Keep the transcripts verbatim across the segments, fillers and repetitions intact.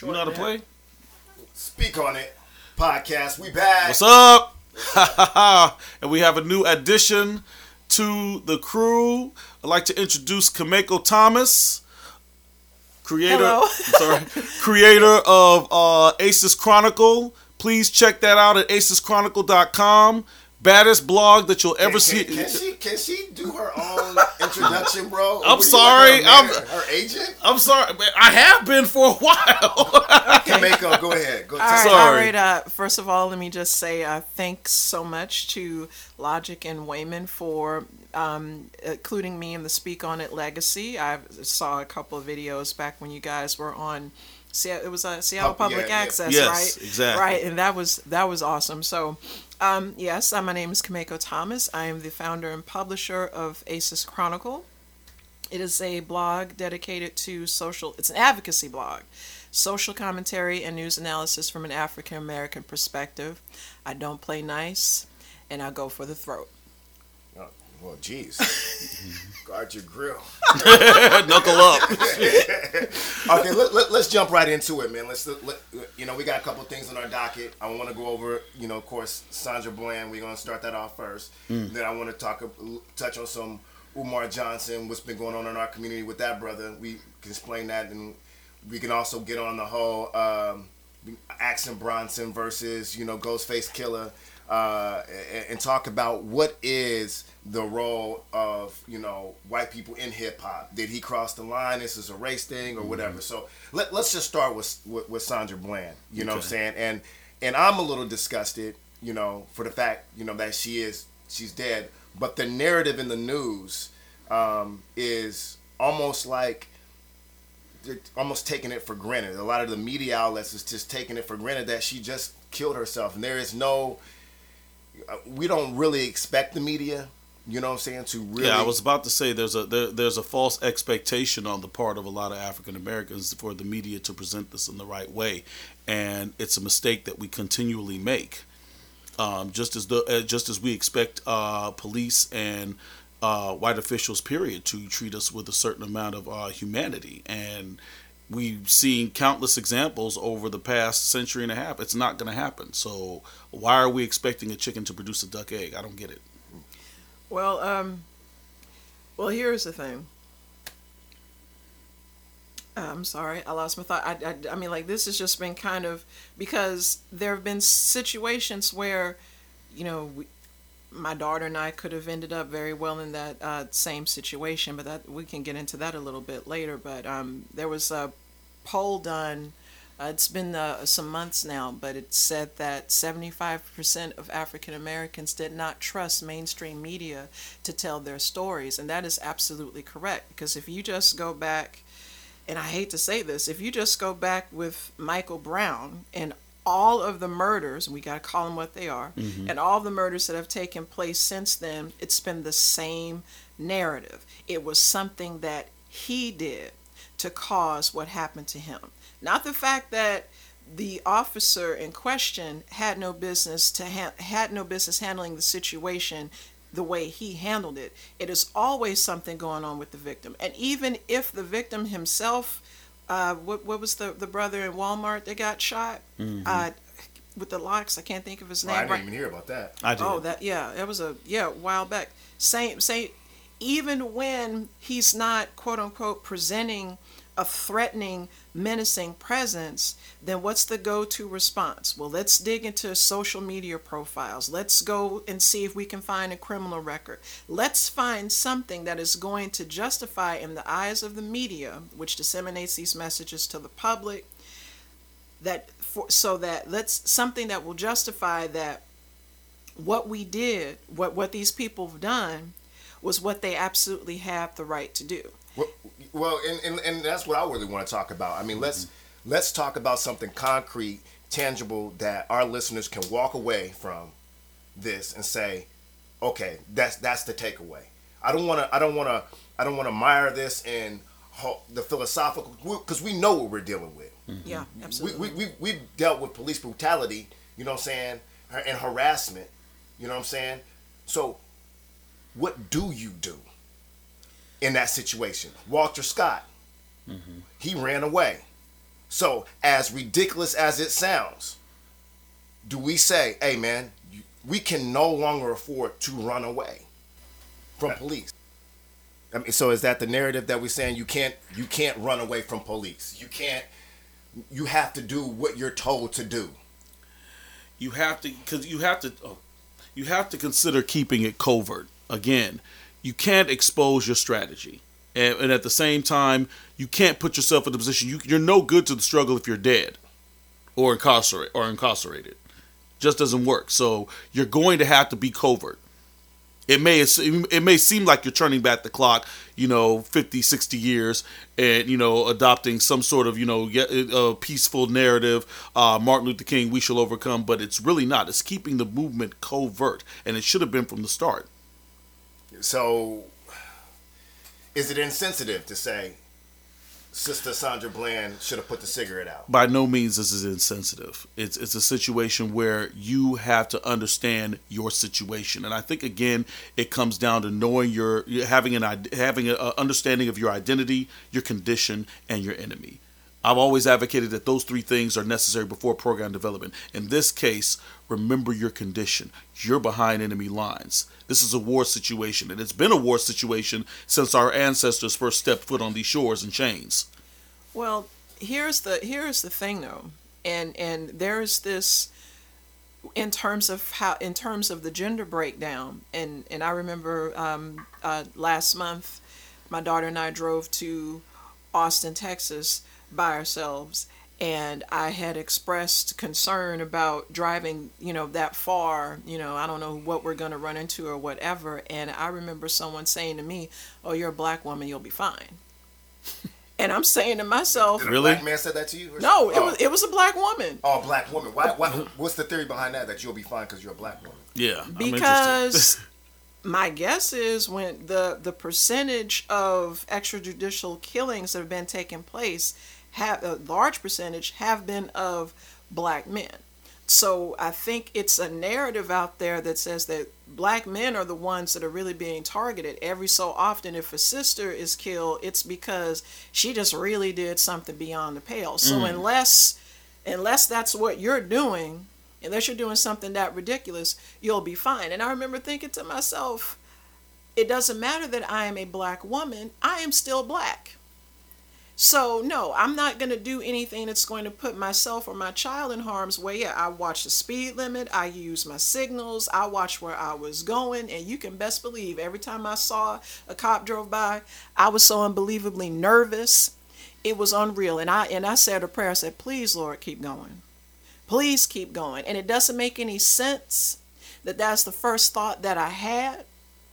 You know how to play? Speak on it. Podcast. We back. What's up? And we have a new addition to the crew. I'd like to introduce Kameko Thomas, creator, sorry, creator of uh, Aces Chronicle. Please check that out at aces chronicle dot com. Baddest blog that you'll ever can, see. Can, can she can she do her own introduction, bro? I'm sorry. Like her, I'm her agent. I'm sorry. I have been for a while. Okay, Kameko, go ahead. Go all right, sorry. all right. Uh, first of all, let me just say uh, thanks so much to Logic and Wayman for um, including me in the Speak On It legacy. I saw a couple of videos back when you guys were on. It was a Seattle Pub- Public yeah, yeah. Access, Yes, right? exactly. Right, and that was that was awesome. So, um, yes, uh, my name is Kameko Thomas. I am the founder and publisher of Aces Chronicle. It is a blog dedicated to social. It's an advocacy blog, social commentary and news analysis from an African American perspective. I don't play nice, and I go for the throat. Oh, well, jeez. Guard your grill. Knuckle up. Okay, let, let, let's jump right into it, man. Let's, let, you know, we got a couple things on our docket. I want to go over, you know, of course, Sandra Bland. We're going to start that off first. Mm. Then I want to talk, touch on some Umar Johnson, what's been going on in our community with that brother. We can explain that, and we can also get on the whole um, Action Bronson versus, you know, Ghostface Killer, uh, and, and talk about what is the role of, you know, white people in hip hop. Did he cross the line? This is a race thing or whatever. Mm-hmm. So let, let's just start with, with with Sandra Bland. You know okay. what I'm saying? And and I'm a little disgusted, you know, for the fact, you know, that she is she's dead. But the narrative in the news um, is almost like they're almost taking it for granted. A lot of the media outlets is just taking it for granted that she just killed herself, and there is no. We don't really expect the media. You know what I'm saying? To really, yeah, I was about to say there's a there, there's a false expectation on the part of a lot of African Americans for the media to present this in the right way, and it's a mistake that we continually make. Um, just as the uh, just as we expect uh, police and uh, white officials, period, to treat us with a certain amount of uh, humanity, and we've seen countless examples over the past century and a half. It's not going to happen. So why are we expecting a chicken to produce a duck egg? I don't get it. Well, um, well, here's the thing. I'm sorry, I lost my thought. I, I, I mean, like, this has just been kind of, because there have been situations where, you know, we, my daughter and I could have ended up very well in that uh, same situation, but that we can get into that a little bit later. But um, there was a poll done. Uh, it's been uh, some months now, but it said that seventy-five percent of African Americans did not trust mainstream media to tell their stories. And that is absolutely correct, because if you just go back, and I hate to say this, if you just go back with Michael Brown and all of the murders, we got to call them what they are, mm-hmm. and all the murders that have taken place since then, it's been the same narrative. It was something that he did to cause what happened to him. Not the fact that the officer in question had no business to ha- had no business handling the situation the way he handled it. It is always something going on with the victim. And even if the victim himself, uh, what what was the, the brother in Walmart that got shot mm-hmm. uh, with the locks? I can't think of his name. Oh, I didn't right. even hear about that. I did. Oh, that yeah, that was a yeah a while back. Same same. Even when he's not quote unquote presenting a threatening, menacing presence, then what's the go-to response? Well, let's dig into social media profiles. Let's go and see if we can find a criminal record. Let's find something that is going to justify in the eyes of the media, which disseminates these messages to the public, that for, so that let's something that will justify that what we did, what what these people have done, was what they absolutely have the right to do. Well, well and, and, and that's what I really want to talk about. I mean, mm-hmm. let's let's talk about something concrete, tangible, that our listeners can walk away from this and say, okay, that's that's the takeaway. I don't want to I don't want to I don't want to mire this in ho- the philosophical, because we know what we're dealing with. Mm-hmm. Yeah, absolutely. We we we we've dealt with police brutality, you know what I'm saying, and harassment, you know what I'm saying. So, what do you do in that situation? Walter Scott, mm-hmm. he ran away. So, as ridiculous as it sounds, do we say, hey man, we can no longer afford to run away from police? I mean, so is that the narrative that we're saying you can't you can't run away from police? You can't. You have to do what you're told to do. You have to, because you have to, oh, you have to consider keeping it covert. Again, you can't expose your strategy, and, and at the same time, you can't put yourself in a position you, you're no good to the struggle if you're dead, or incarcerated, or incarcerated. Just doesn't work. So you're going to have to be covert. It may it may seem like you're turning back the clock, you know, fifty, sixty years, and, you know, adopting some sort of, you know, uh, peaceful narrative, uh, Martin Luther King, we shall overcome, but it's really not. It's keeping the movement covert, and it should have been from the start. So, is it insensitive to say Sister Sandra Bland should have put the cigarette out? By no means this is insensitive. It's it's a situation where you have to understand your situation, and I think again it comes down to knowing your having an having an understanding of your identity, your condition, and your enemy. I've always advocated that those three things are necessary before program development. In this case, remember your condition. You're behind enemy lines. This is a war situation, and it's been a war situation since our ancestors first stepped foot on these shores in chains. Well, here's the here's the thing though, and and there's this in terms of how in terms of the gender breakdown, and and I remember um, uh, last month, my daughter and I drove to Austin, Texas, by ourselves, and I had expressed concern about driving, you know, that far. You know, I don't know what we're going to run into or whatever. And I remember someone saying to me, "Oh, you're a black woman, you'll be fine." And I'm saying to myself, Did a really? black man said that to you? Or no, it oh. was it was a black woman. Oh, a black woman. Why? Why? What's the theory behind that? That you'll be fine because you're a black woman? Yeah, I'm Because my guess is when the the percentage of extrajudicial killings that have been taking place, have a large percentage have been of black men. So I think it's a narrative out there that says that black men are the ones that are really being targeted. Every so often, if a sister is killed, it's because she just really did something beyond the pale. So Mm. unless unless that's what you're doing, unless you're doing something that ridiculous, you'll be fine. And I remember thinking to myself, it doesn't matter that I am a black woman, I am still black. So no, I'm not going to do anything that's going to put myself or my child in harm's way. Yeah, I watch the speed limit, I use my signals, I watch where I was going, and you can best believe every time I saw a cop drove by, I was so unbelievably nervous. It was unreal. And I and I said a prayer, I said, please, Lord, keep going. Please keep going. And it doesn't make any sense that that's the first thought that I had,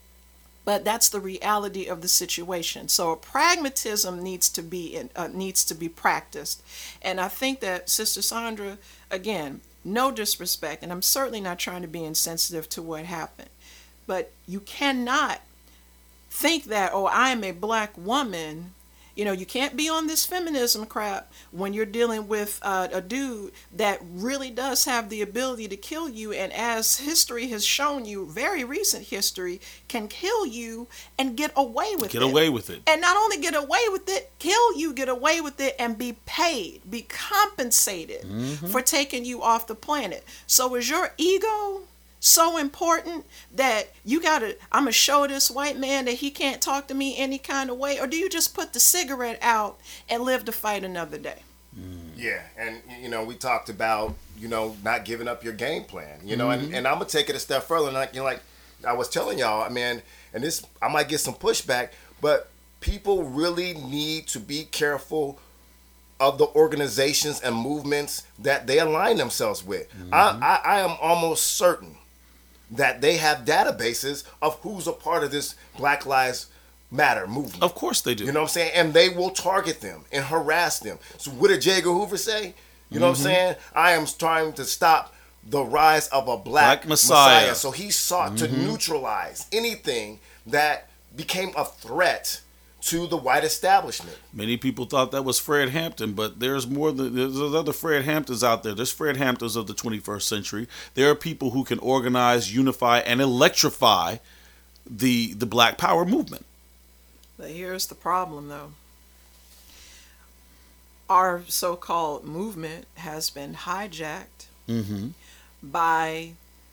but that's the reality of the situation. So pragmatism needs to be in, uh, needs to be practiced. And I think that Sister Sandra, again, no disrespect, and I'm certainly not trying to be insensitive to what happened, but you cannot think that, oh, I am a black woman. You know, you can't be on this feminism crap when you're dealing with uh, a dude that really does have the ability to kill you. And as history has shown you, very recent history, can kill you and get away with Get it. away with it. And not only get away with it, kill you, get away with it, and be paid, be compensated Mm-hmm. for taking you off the planet. So is your ego so important that you gotta, I'm gonna show this white man that he can't talk to me any kind of way? Or do you just put the cigarette out and live to fight another day? Yeah, and you know we talked about you know not giving up your game plan. You know, and, and I'm gonna take it a step further. And like you know, like I was telling y'all, I mean, and this I might get some pushback, but people really need to be careful of the organizations and movements that they align themselves with. Mm-hmm. I, I I am almost certain that they have databases of who's a part of this Black Lives Matter movement. Of course they do. You know what I'm saying? And they will target them and harass them. So what did J. Edgar Hoover say? You know mm-hmm. what I'm saying? I am trying to stop the rise of a black, black Messiah. Messiah. So he sought mm-hmm. to neutralize anything that became a threat to the white establishment. Many people thought that was Fred Hampton, but there's more than there's other Fred Hamptons out there. There's Fred Hamptons of the twenty-first century. There are people who can organize, unify, and electrify the the Black Power movement. But here's the problem, though. our so-called movement has been hijacked Mm-hmm. by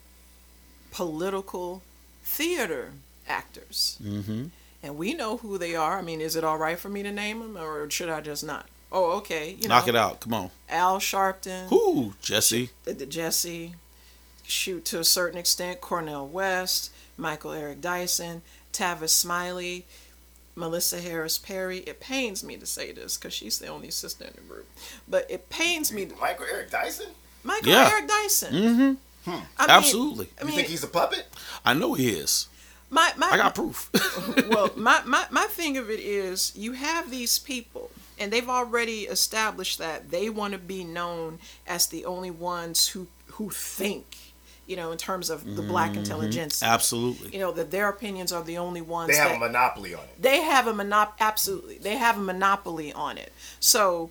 political theater actors. Mm-hmm. And we know who they are. I mean, is it all right for me to name them, or should I just not? Oh, okay. You Knock know, it out. Come on. Al Sharpton, Whoo, Jesse. the, the Jesse, shoot, to a certain extent, Cornel West, Michael Eric Dyson, Tavis Smiley, Melissa Harris Perry. It pains me to say this because she's the only sister in the group, but it pains me. To, Michael Eric Dyson? Michael Yeah. Eric Dyson. Mm-hmm. I mean, Absolutely. I You mean, think he's a puppet? I know he is. my, my, I got proof. well, my, my, my thing of it is you have these people, and they've already established that they want to be known as the only ones who, who think, you know, in terms of the black intelligentsia. Absolutely. You know, that their opinions are the only ones They have that a monopoly on it. they have a monop absolutely. They have a monopoly on it. So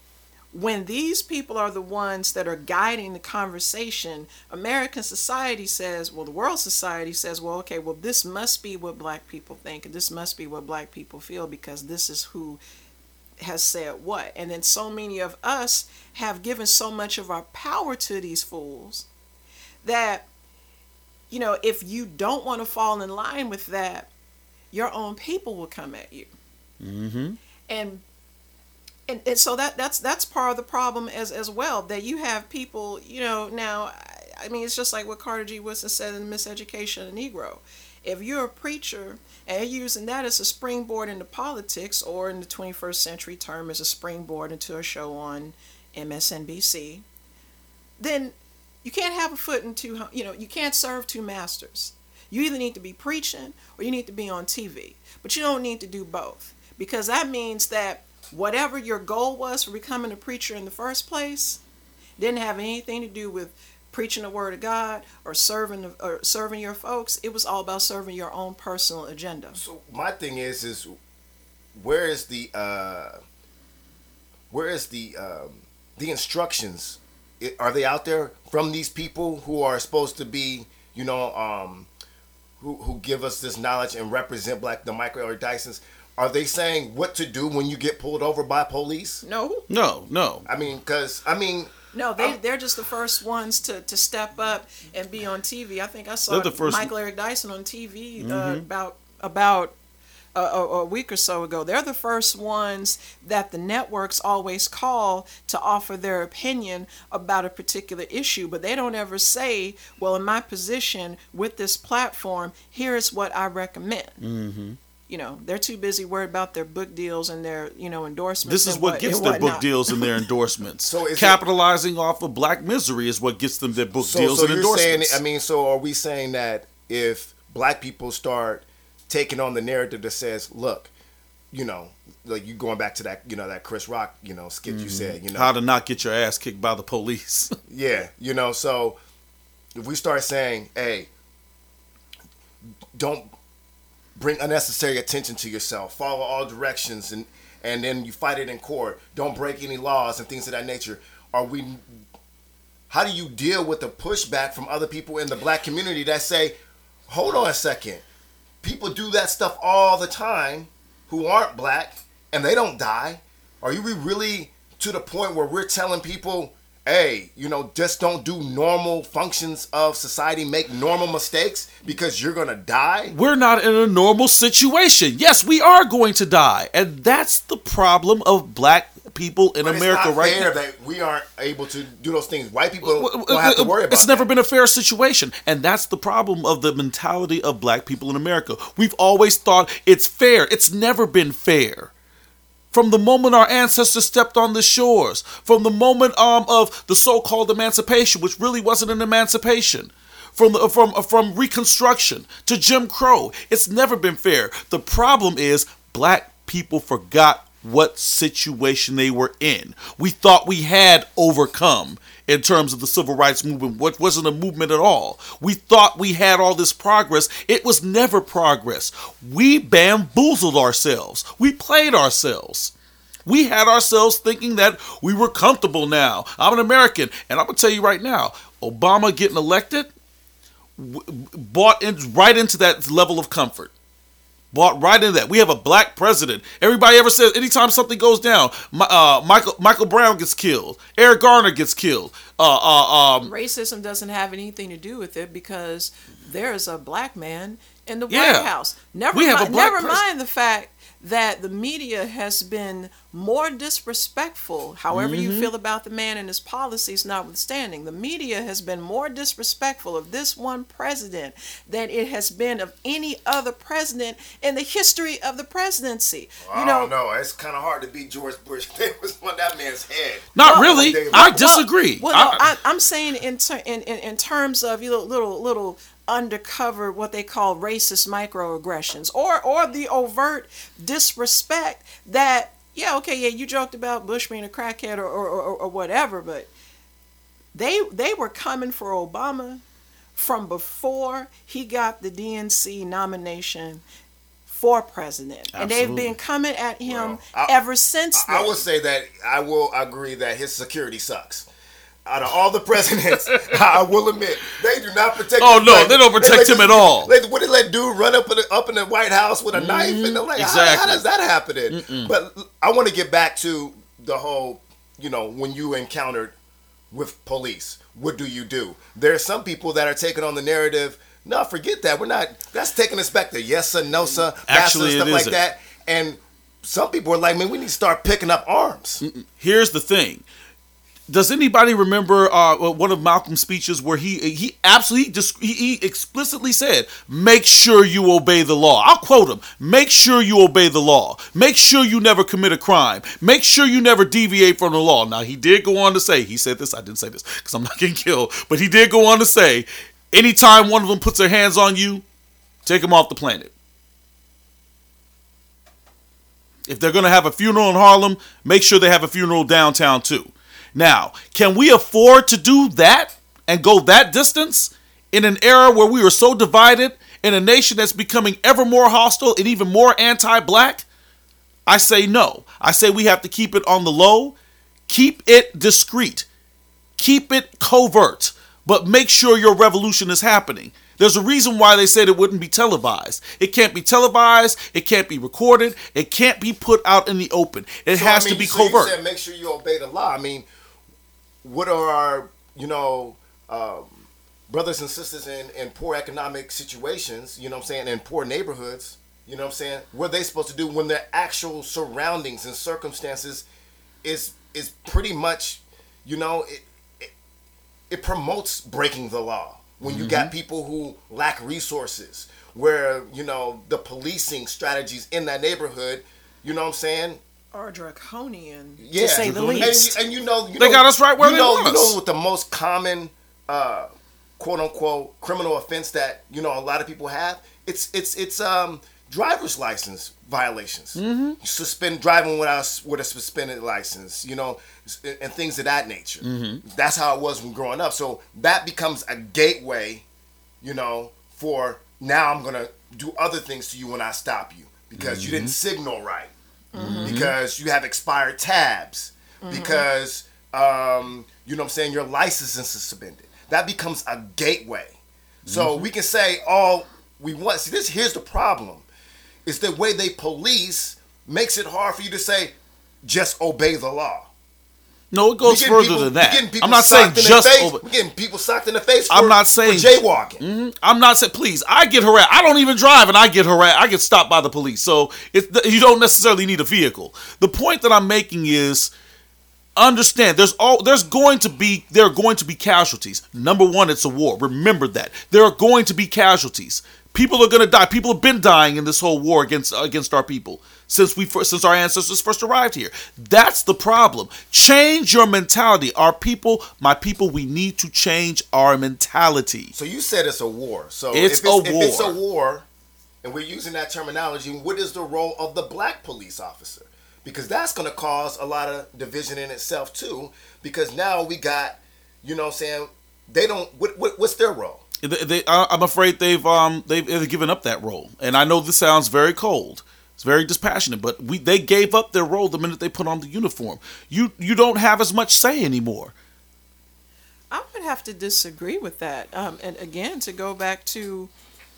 when these people are the ones that are guiding the conversation, American society says, well, the world society says, well, okay, well, this must be what black people think, and this must be what black people feel, because this is who has said what. And then so many of us have given so much of our power to these fools that, you know, if you don't want to fall in line with that, your own people will come at you. Mm-hmm. And And, and so that that's that's part of the problem as as well, that you have people, you know, now, I- I mean, it's just like what Carter G. Woodson said in Miseducation of the Negro. If you're a preacher and you're using that as a springboard into politics, or in the twenty-first century term as a springboard into a show on M S N B C, then you can't have a foot in two, you know, you can't serve two masters. You either need to be preaching or you need to be on T V, but you don't need to do both, because that means that whatever your goal was for becoming a preacher in the first place didn't have anything to do with preaching the word of God or serving or serving your folks. It was all about serving your own personal agenda. So my thing is, is where is the uh, where is the um, the instructions? It, are they out there from these people who are supposed to be, you know, um, who who give us this knowledge and represent black the Michael Eric Dysons? Are they saying what to do when you get pulled over by police? No. No, no. I mean, because I mean, No, they, I'm- they're just the first ones to, to step up and be on T V. I think I saw They're the first- Michael Eric Dyson on T V uh, about about a, a, a week or so ago. They're the first ones that the networks always call to offer their opinion about a particular issue, but they don't ever say, well, in my position with this platform, here is what I recommend. Mm-hmm. You know, they're too busy worried about their book deals and their, you know, endorsements. This is and what gets and their book whatnot. deals and their endorsements. So is it- Capitalizing off of black misery is what gets them their book so, deals so and you're saying, endorsements. I mean, so are we saying that if black people start taking on the narrative that says, look, you know, like you going back to that, you know, that Chris Rock, you know, skit you said, you know, How to not get your ass kicked by the police. yeah, you know, so if we start saying, hey, don't bring unnecessary attention to yourself, follow all directions, and and then you fight it in court, don't break any laws and things of that nature, are we, how do you deal with the pushback from other people in the black community that say, hold on a second, people do that stuff all the time who aren't black and they don't die? Are you really to the point where we're telling people, hey, you know, just don't do normal functions of society, make normal mistakes because you're gonna die? We're not in a normal situation. Yes, we are going to die. And that's the problem of black people in But America it's not right fair now. that we aren't able to do those things. White people don't, Well, don't have to worry about It's never that. been a fair situation. And that's the problem of the mentality of black people in America. We've always thought it's fair. It's never been fair. From the moment our ancestors stepped on the shores, from the moment um, of the so-called emancipation, which really wasn't an emancipation, from the, from from Reconstruction to Jim Crow, it's never been fair. The problem is black people forgot what situation they were in. We thought we had overcome in terms of the civil rights movement, what wasn't a movement at all. We thought we had all this progress. It was never progress. We bamboozled ourselves. We played ourselves. We had ourselves thinking that we were comfortable now. I'm an American, and I'm going to tell you right now, Obama getting elected w- bought in, right into that level of comfort. Bought right into that. We have a black president. Everybody ever says anytime something goes down, uh, Michael Michael Brown gets killed, Eric Garner gets killed. Uh, uh, um, Racism doesn't have anything to do with it because there is a black man in the Yeah. White House. Never We have a mind, black never pres- mind the fact that the media has been more disrespectful, however Mm-hmm. you feel about the man and his policies notwithstanding. The media has been more disrespectful of this one president than it has been of any other president in the history of the presidency. I You know, don't know. It's kind of hard to beat George Bush. They was on that man's head. not Well, really. they- I well, disagree. Well, no, I- I, I'm saying in, ter- in in in terms of you know, little little undercover what they call racist microaggressions or or the overt disrespect that yeah okay yeah you joked about Bush being a crackhead or or, or, or whatever, but they they were coming for Obama from before he got the D N C nomination for president, and they've Absolutely. been coming at him Well, I- ever since then. I will say that I will agree that his security sucks. Out of all the presidents, I will admit they do not protect. Oh, him. no, Like, they don't protect let him this- at all. Like, what did that dude run up in the, up in the White House with a knife? And they're like, how- how, exactly. does that happen? But I want to get back to the whole, you know, when you encountered with police, what do you do? There are some people that are taking on the narrative. No, forget that. We're not. That's taking us back to yes sir, no sir, Actually, stuff it like isn't. that. And some people are like, man, we need to start picking up arms. Here's the thing. Does anybody remember uh, one of Malcolm's speeches where he he absolutely just he, he explicitly said, "Make sure you obey the law." I'll quote him: "Make sure you obey the law. Make sure you never commit a crime. Make sure you never deviate from the law." Now he did go on to say, he said this. I didn't say this because I'm not getting killed, but he did go on to say, "Anytime one of them puts their hands on you, take them off the planet. If they're going to have a funeral in Harlem, make sure they have a funeral downtown too." Now, can we afford to do that and go that distance in an era where we are so divided, in a nation that's becoming ever more hostile and even more anti-black? I say no. I say we have to keep it on the low, keep it discreet, keep it covert, but make sure your revolution is happening. There's a reason why they said it wouldn't be televised. It can't be televised. It can't be recorded. It can't be put out in the open. It So, has I mean, to be so you covert. said make sure you obey the law. I mean, what are our, you know, um, brothers and sisters in, in poor economic situations, you know what I'm saying, in poor neighborhoods, you know what I'm saying, what are they supposed to do when their actual surroundings and circumstances is is pretty much, you know, it, it, it promotes breaking the law. When you got people who lack resources, where, you know, the policing strategies in that neighborhood, you know what I'm saying, Or draconian, yeah, to say the and, least. and you know, you They know, got us right where you they know, want you know us. what the most common, uh, quote unquote, criminal offense that you know a lot of people have? It's it's it's um driver's license violations. Mm-hmm. Suspend driving without with a suspended license, you know, and things of that nature. Mm-hmm. That's how it was when growing up. So that becomes a gateway, you know, for now I'm gonna do other things to you when I stop you because you didn't signal right. Mm-hmm. Because you have expired tabs, mm-hmm. because um, you know what I'm saying, your license is suspended. That becomes a gateway. So mm-hmm. we can say all we want. See, this here's the problem. Is the way they police makes it hard for you to say just obey the law. No, it goes We further getting people- than we that. getting people I'm not saying socked in the just face. over. We're getting people socked in the face for, I'm not saying- for jaywalking. Mhm. I'm not saying, please, I get harassed. I don't even drive and I get harassed. I get stopped by the police. So it, you don't necessarily need a vehicle. The point that I'm making is, understand there's all there's going to be there are going to be casualties. Number one, it's a war. Remember that. There are going to be casualties. People are going to die. People have been dying in this whole war against against our people since we first, since our ancestors first arrived here. That's the problem. Change your mentality. Our people, my people, we need to change our mentality. So you said it's a war. So It's if it's, a if it's a war. war, and we're using that terminology, what is the role of the black police officer? Because that's going to cause a lot of division in itself too. Because now we got, you know what I'm saying, they don't, what, what, what's their role? They, they, I- I'm afraid they've um they've, they've given up that role, and I know this sounds very cold. It's very dispassionate, but we they gave up their role the minute they put on the uniform. You you don't have as much say anymore. I would have to disagree with that. Um, and again, to go back to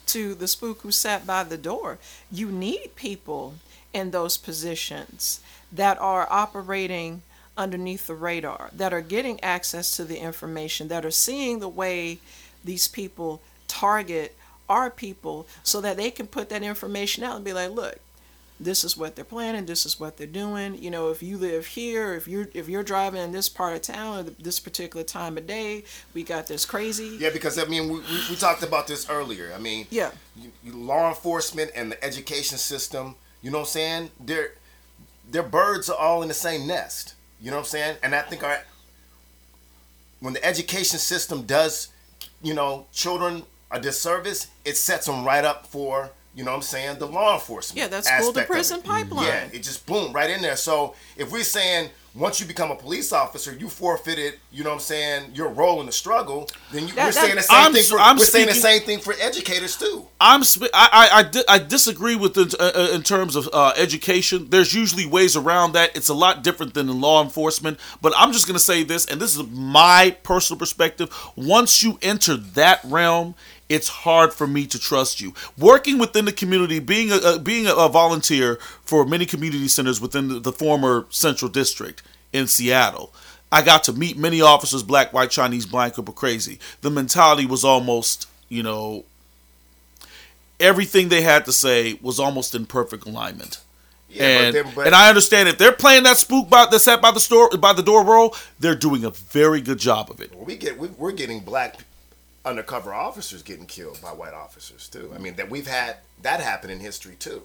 to the spook who sat by the door. You need people in those positions that are operating underneath the radar, that are getting access to the information, that are seeing the way these people target our people so that they can put that information out and be like, look, this is what they're planning, this is what they're doing. You know, if you live here, if you're if you're driving in this part of town at this particular time of day, we got this crazy. Yeah, because I mean, we, we, we talked about this earlier. I mean, yeah, you, you, law enforcement and the education system, you know what I'm saying? They're, they're birds are all in the same nest. You know what I'm saying? And I think our, when the education system does, you know, children a disservice, it sets them right up for, you know what I'm saying, the law enforcement. Yeah, that's school to aspect of prison it. pipeline. Yeah, it just boom right in there. So if we're saying once you become a police officer, you forfeited, you know what I'm saying, your role in the struggle, then you, That- we're that- saying the same I'm thing s- for I'm we're saying the speaking- same thing for educators too. I'm sp- I, I, I, di- I disagree with the, uh, in terms of uh, education. There's usually ways around that. It's a lot different than in law enforcement. But I'm just going to say this, and this is my personal perspective. Once you enter that realm, it's hard for me to trust you. Working within the community, being a, uh, being a, a volunteer for many community centers within the, the former Central District in Seattle, I got to meet many officers, black, white, Chinese, blank, or crazy. The mentality was almost, you know, everything they had to say was almost in perfect alignment. Yeah, and, but, then, but and I understand if they're playing that spook by, that sat by the store by the door role, they're doing a very good job of it. we get we, we're getting black undercover officers getting killed by white officers too. I mean that we've had that happen in history too.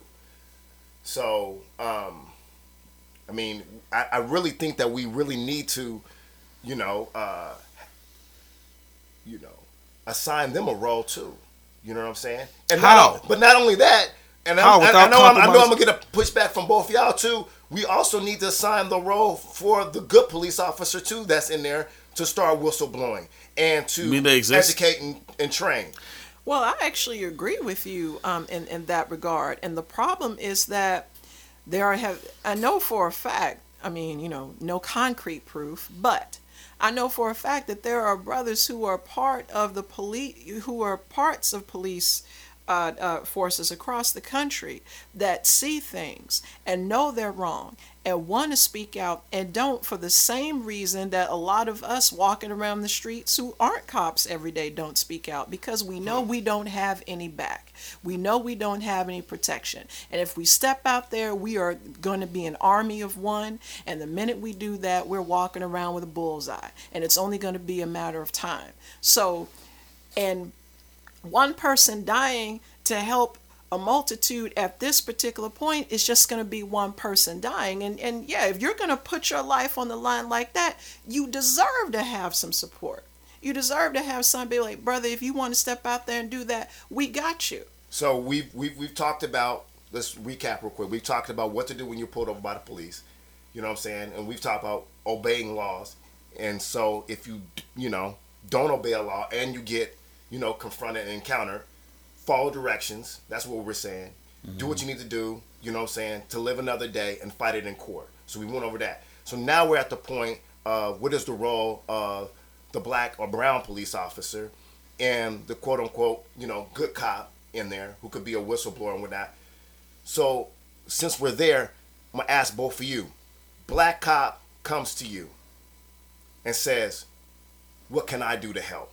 So um, I mean I, I really think that we really need to, you know, uh, you know, assign them a role too. You know what I'm saying? And How? Not, but not only that, and How? I, I, I Without know I'm, I know I'm compromise? gonna get a pushback from both y'all too. We also need to assign the role for the good police officer too that's in there to start whistleblowing and to You mean they exist? educate and, and train. Well, I actually agree with you um, in in that regard. And the problem is that there are have I know for a fact. I mean, you know, no concrete proof, but I know for a fact that there are brothers who are part of the police, who are parts of police uh, uh, forces across the country that see things and know they're wrong and want to speak out and don't, for the same reason that a lot of us walking around the streets who aren't cops every day don't speak out, because we know we don't have any back. We know we don't have any protection. And if we step out there, we are going to be an army of one. And the minute we do that, we're walking around with a bullseye. And it's only going to be a matter of time. So, and one person dying to help a multitude at this particular point is just going to be one person dying. And and yeah, if you're going to put your life on the line like that, you deserve to have some support. You deserve to have somebody like, brother, if you want to step out there and do that, we got you. So we've, we've, we've talked about, let's recap real quick. We've talked about what to do when you're pulled over by the police. You know what I'm saying? And we've talked about obeying laws. And so if you, you know, don't obey a law and you get, you know, confronted and encountered, follow directions. That's what we're saying. Mm-hmm. Do what you need to do, you know what I'm saying, to live another day and fight it in court. So we went over that. So now we're at the point of what is the role of the black or brown police officer and the quote unquote, you know, good cop in there who could be a whistleblower and whatnot. So since we're there, I'm going to ask both of you. Black cop comes to you and says, what can I do to help?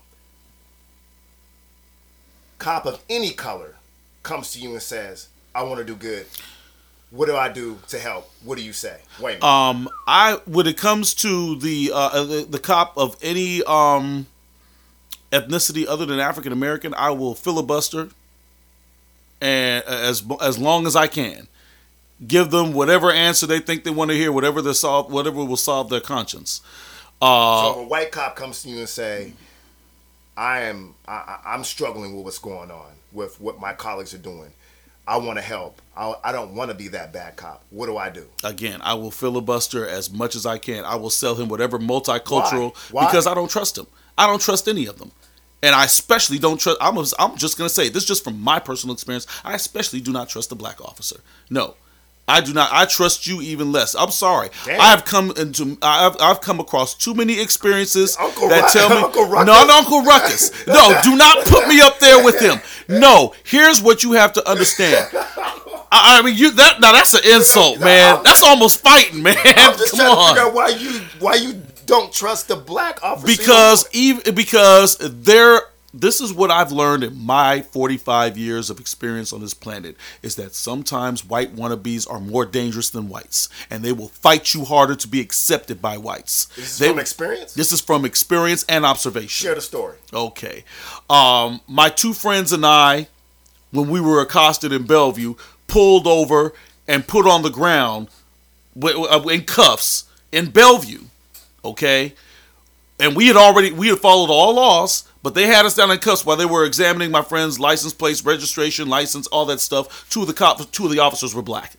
Cop of any color comes to you and says, I want to do good. What do I do to help? What do you say? Wait. Um, I when it comes to the uh, the, the cop of any um ethnicity other than African American, I will filibuster and as as long as I can, give them whatever answer they think they want to hear, whatever they solve, whatever will solve their conscience. Uh, so if a white cop comes to you and say, I am I, I'm struggling with what's going on with what my colleagues are doing. I want to help. I, I don't want to be that bad cop. What do I do? Again, I will filibuster as much as I can. I will sell him whatever multicultural Why? Why? because I don't trust him. I don't trust any of them. And I especially don't trust, I'm, I'm just going to say, this is just from my personal experience, I especially do not trust the black officer. No. I do not. I trust you even less. I'm sorry. Damn. I have come into. I've I've come across too many experiences Uncle that Ru- tell me Uncle Ruckus? not Uncle Ruckus. No, do not put me up there with him. No. Here's what you have to understand. I, I mean, you that now that's an insult, man. I'm- that's almost fighting, man. I'm just Come trying to figure on. out why you why you don't trust the black officer. Because even because they're. This is what I've learned in my forty-five years of experience on this planet, is that sometimes white wannabes are more dangerous than whites, and they will fight you harder to be accepted by whites. This is They- from experience. This is from experience and observation. Share the story. Okay. Um, my two friends and I, when we were accosted in Bellevue, pulled over and put on the ground wi- uh, in cuffs in Bellevue. Okay. And we had already, we had followed all laws, but they had us down in cuffs while they were examining my friend's license plates, registration, license, all that stuff. Two of the cops, two of the officers were black.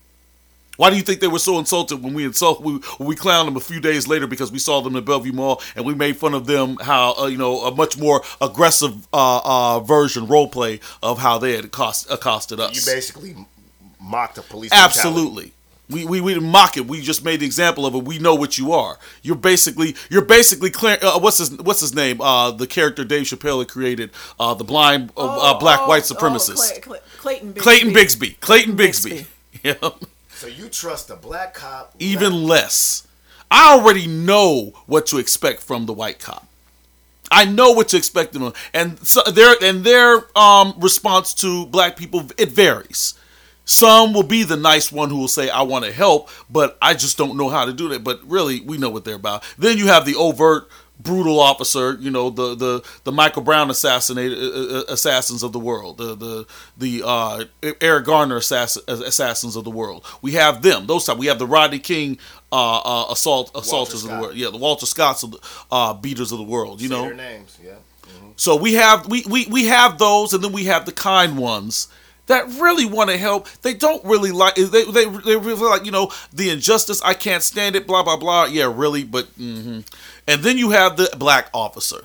Why do you think they were so insulted when we insult we when we clowned them a few days later because we saw them in Bellevue Mall and we made fun of them how uh, you know a much more aggressive uh, uh, version role play of how they had accost, accosted us. You basically mocked the police. brutality. Absolutely. We, we we didn't mock it. We just made the example of it. We know what you are. You're basically you're basically Clar- uh, what's his what's his name? Uh, the character Dave Chappelle had created, uh, the blind uh, uh, black white supremacist. Oh, Clay, Clay, Clayton Bigsby. Clayton Bigsby. Clayton Bigsby. Yeah. So you trust the black cop Even less. I already know what to expect from the white cop. I know what to expect from them, and so their and their um, response to black people, it varies. Some will be the nice one who will say, I want to help, but I just don't know how to do that. But really, we know what they're about. Then you have the overt, brutal officer, you know, the the, the Michael Brown assassinated uh, assassins of the world, the the the uh, Eric Garner assass- assassins of the world. We have them, those type. We have the Rodney King uh, uh, assault assaulters of the world. Yeah, the Walter Scotts of the uh, beaters of the world. You Say know, their names. Yeah. Mm-hmm. so we have we, we we have those, and then we have the kind ones that really want to help. They don't really like they they they really like, you know, the injustice. I can't stand it. Blah blah blah. Yeah, really, but mm-hmm. And then you have the black officer,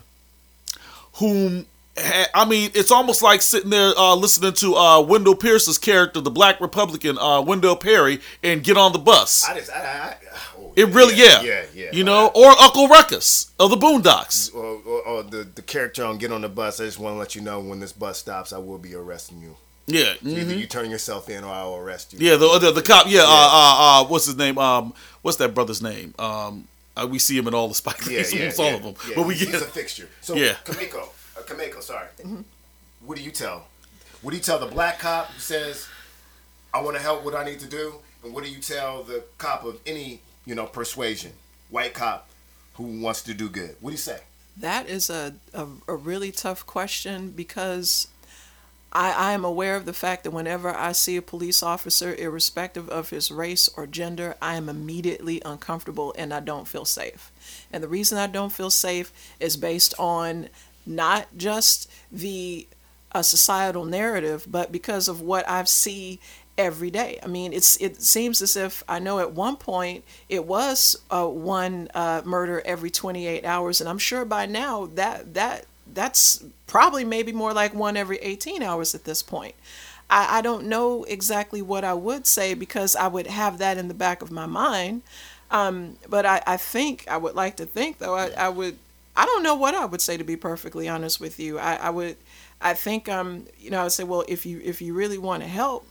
whom ha- I mean, it's almost like sitting there uh, listening to uh, Wendell Pierce's character, the Black Republican uh, Wendell Perry, and Get on the Bus. I just I, I, oh, It really, yeah, yeah, yeah. You know, or Uncle Ruckus of the Boondocks. Or, or, or the the character on Get on the Bus. I just want to let you know when this bus stops, I will be arresting you. Yeah, So either mhm. you turn yourself in or I'll arrest you. yeah. The, the the cop. Yeah, Uh, uh, uh, what's his name? Um, what's that brother's name? Um, uh, we see him in all the Spike Yeah, Lee's, yeah, almost yeah, all of them. yeah. But we He's get a fixture. So Yeah. Kamiko, uh, Kamiko, sorry. What do you tell? What do you tell the black cop who says, "I want to help. What I need to do"? And what do you tell the cop of any you know persuasion, white cop, who wants to do good? What do you say? That is a, a, a really tough question, because I, I am aware of the fact that whenever I see a police officer, irrespective of his race or gender, I am immediately uncomfortable and I don't feel safe. And the reason I don't feel safe is based on not just the uh, societal narrative, but because of what I see every day. I mean, it's it seems as if, I know at one point it was uh, one uh, murder every twenty-eight hours, and I'm sure by now that that that's probably maybe more like one every eighteen hours at this point. I, I don't know exactly what I would say, because I would have that in the back of my mind. Um, but I, I think, I would like to think though, I, I would, I don't know what I would say, to be perfectly honest with you. I, I would, I think, um, you know, I would say, well, if you, if you really want to help,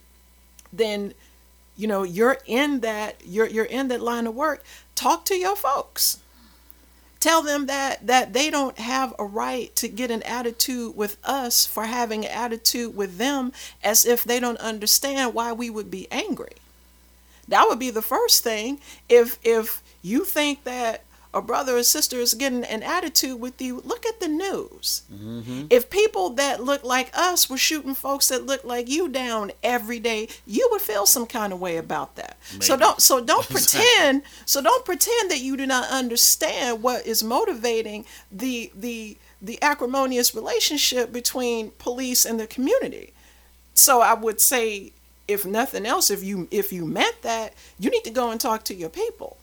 then, you know, you're in that, you're, you're in that line of work. Talk to your folks. Tell them that, that they don't have a right to get an attitude with us for having an attitude with them, as if they don't understand why we would be angry. That would be the first thing. If if you think that a brother or sister is getting an attitude with you, look at the news. Mm-hmm. If people that look like us were shooting folks that look like you down every day, you would feel some kind of way about that. Maybe. So don't so don't pretend so don't pretend that you do not understand what is motivating the the the acrimonious relationship between police and the community. So I would say, if nothing else, if you if you meant that, you need to go and talk to your people.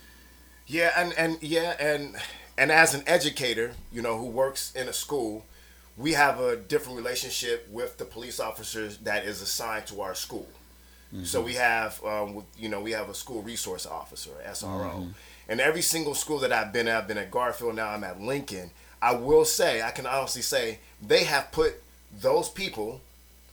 Yeah, and, and yeah, and and as an educator, you know, who works in a school, we have a different relationship with the police officers that is assigned to our school. Mm-hmm. So we have, um, you know, we have a school resource officer, S R O. Mm-hmm. And every single school that I've been at, I've been at Garfield, now I'm at Lincoln, I will say, I can honestly say, they have put those people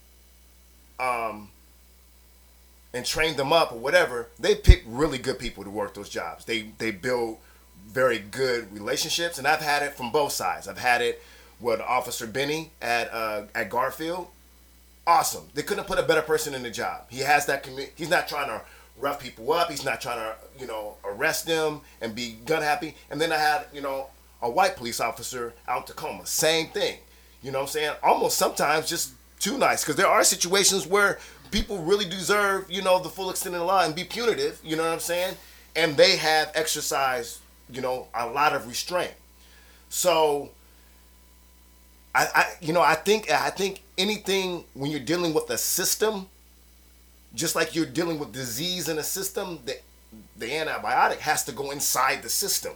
um, and trained them up or whatever. They pick really good people to work those jobs. They they build very good relationships, and I've had it from both sides. I've had it with Officer Benny at uh, at Garfield. Awesome. They couldn't put a better person in the job. He has that commu- He's not trying to rough people up. He's not trying to, you know, arrest them and be gun happy. And then I had, you know, a white police officer out in Tacoma. Same thing. You know what I'm saying? Almost sometimes just too nice, because there are situations where people really deserve, you know, the full extent of the law and be punitive. You know what I'm saying? And they have exercised, you know, a lot of restraint. So, I, I, you know, I think, I think anything when you're dealing with a system, just like you're dealing with disease in a system, the, the antibiotic has to go inside the system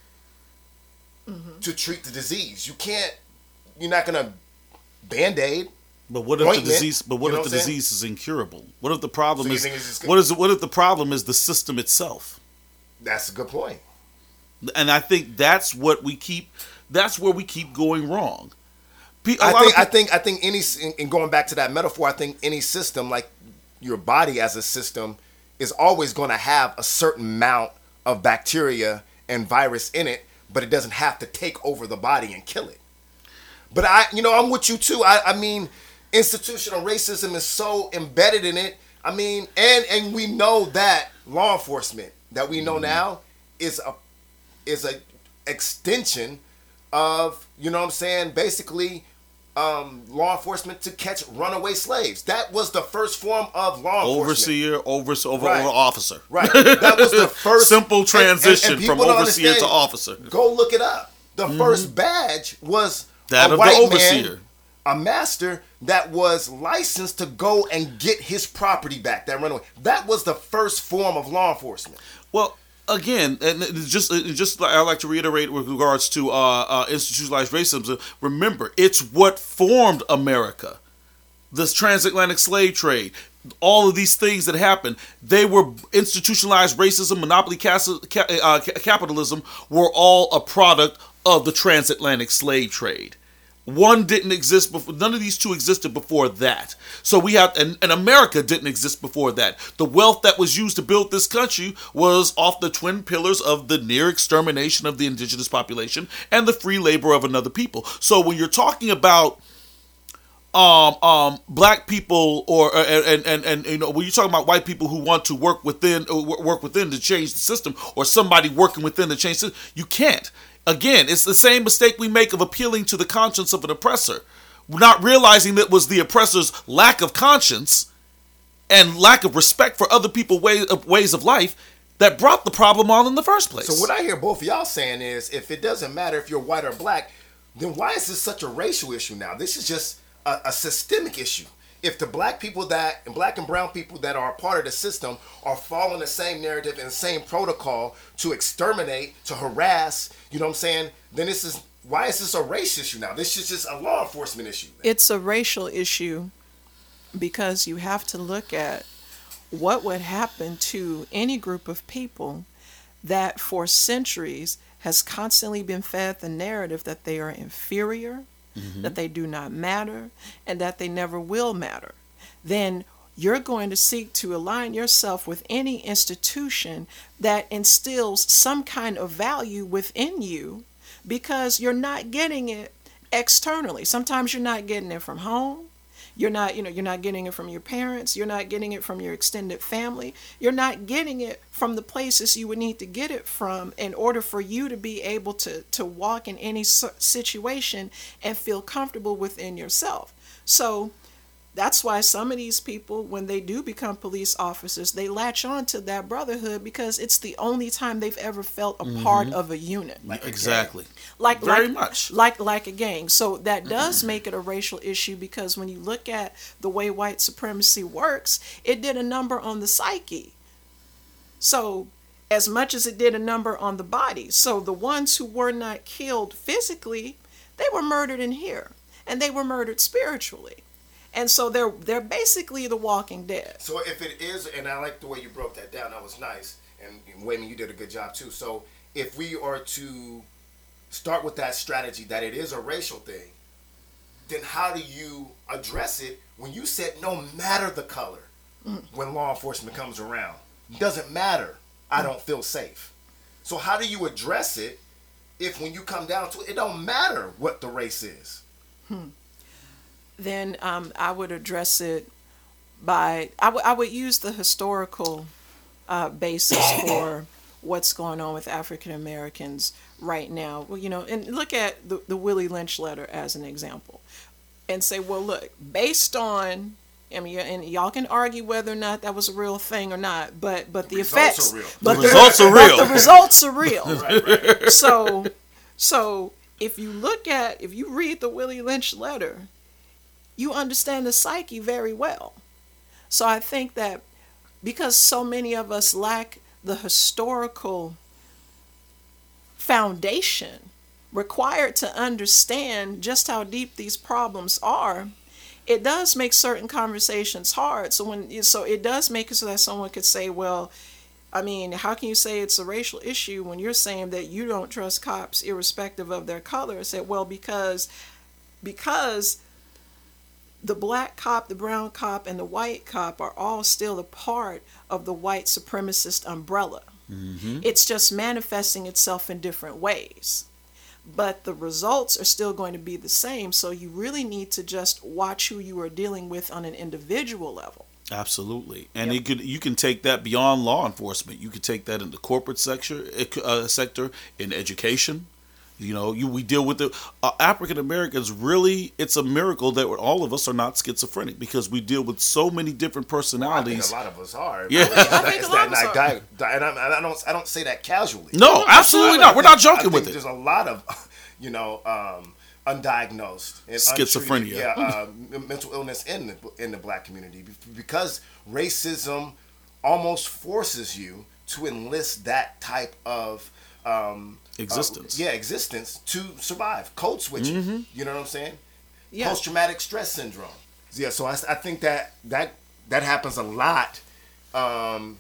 mm-hmm. to treat the disease. You can't, you're not gonna Band-Aid. But what if the disease? But what you know if the what disease is incurable? What if the problem so is? is What is? What if the problem is the system itself? That's a good point. And I think that's what we keep. That's where we keep going wrong. Pe- I think. People, I think. I think any. And going back to that metaphor, I think any system, like your body as a system, is always going to have a certain amount of bacteria and virus in it, but it doesn't have to take over the body and kill it. But I, you know, I'm with you too. I, I mean, institutional racism is so embedded in it. I mean, and and we know that law enforcement that we know mm-hmm. now is a is a extension of, you know what I'm saying, basically um, law enforcement to catch runaway slaves. That was the first form of law enforcement. Overseer, overseer, over, right. over officer. Right. That was the first simple transition and, and, and from overseer to officer. Go look it up. The mm-hmm. first badge was that a of white the overseer. Man, a master that was licensed to go and get his property back, that runaway. That was the first form of law enforcement. Well, again, and just just I like to reiterate with regards to uh, uh, institutionalized racism. Remember, it's what formed America. This transatlantic slave trade, all of these things that happened, they were institutionalized racism, monopoly cas- ca- uh, capitalism, were all a product of the transatlantic slave trade. One didn't exist before. None of these two existed before that. So we have, and, and America didn't exist before that. The wealth that was used to build this country was off the twin pillars of the near extermination of the indigenous population and the free labor of another people. So when you're talking about um, um, black people, or and, and and and you know, when you're talking about white people who want to work within work within to change the system, or somebody working within to change the system, you can't. Again, it's the same mistake we make of appealing to the conscience of an oppressor, not realizing that it was the oppressor's lack of conscience and lack of respect for other people's way, ways of life that brought the problem on in the first place. So what I hear both of y'all saying is, if it doesn't matter if you're white or black, then why is this such a racial issue now? This is just a, a systemic issue. If the black people that, and black and brown people that are a part of the system are following the same narrative and the same protocol to exterminate, to harass, you know what I'm saying, then this is, why is this a race issue now? This is just a law enforcement issue. It's a racial issue because you have to look at what would happen to any group of people that for centuries has constantly been fed the narrative that they are inferior, Mm-hmm. that they do not matter, and that they never will matter. Then you're going to seek to align yourself with any institution that instills some kind of value within you, because you're not getting it externally. Sometimes you're not getting it from home. You're not, you know, you're not getting it from your parents. You're not getting it from your extended family. You're not getting it from the places you would need to get it from in order for you to be able to, to walk in any situation and feel comfortable within yourself. So that's why some of these people, when they do become police officers, they latch on to that brotherhood because it's the only time they've ever felt a mm-hmm. part of a unit. Like exactly. Like very like, much. Like like a gang. So that does mm-hmm. make it a racial issue, because when you look at the way white supremacy works, it did a number on the psyche. So as much as it did a number on the body. So the ones who were not killed physically, they were murdered in here, and they were murdered spiritually. And so they're they're basically the Walking Dead. So if it is, and I like the way you broke that down, that was nice. And Wayman, you did a good job too. So if we are to start with that strategy that it is a racial thing, then how do you address it when you said no matter the color, mm. when law enforcement comes around, doesn't matter, I don't feel safe. So how do you address it if when you come down to it, it don't matter what the race is? Hmm. Then um, I would address it by, I, w- I would use the historical uh, basis for what's going on with African Americans right now. Well, you know, and look at the, the Willie Lynch letter as an example and say, well, look, based on, I mean, and y'all can argue whether or not that was a real thing or not, but but the, the effects, are real. but the, the results are real. But the results are real. right, right. So, so if you look at, if you read the Willie Lynch letter, you understand the psyche very well. So I think that because so many of us lack the historical foundation required to understand just how deep these problems are, it does make certain conversations hard. So when so it does make it so that someone could say, well, I mean, how can you say it's a racial issue when you're saying that you don't trust cops irrespective of their color? I said, well, because because the black cop, the brown cop, and the white cop are all still a part of the white supremacist umbrella. Mm-hmm. It's just manifesting itself in different ways. But the results are still going to be the same. So you really need to just watch who you are dealing with on an individual level. Absolutely. And Yep. it could you can take that beyond law enforcement. You could take that in the corporate sector, uh, sector, in education. You know, you we deal with the uh, African Americans. Really, it's a miracle that we're, all of us are not schizophrenic because we deal with so many different personalities. Well, I think a lot of us are. Yeah. It's I not- think it's a lot that of us not are. di- di- and I, I don't. I don't say that casually. No, absolutely not. We're not joking I think with it. There's a lot of, you know, um, undiagnosed and Schizophrenia. untreated, yeah, uh, m- mental illness in the in the black community be- because racism almost forces you to enlist that type of um, Existence. Uh, yeah, existence to survive. Code switching. Mm-hmm. You know what I'm saying? Yeah. Post traumatic stress syndrome. Yeah, so I, I think that that that happens a lot um,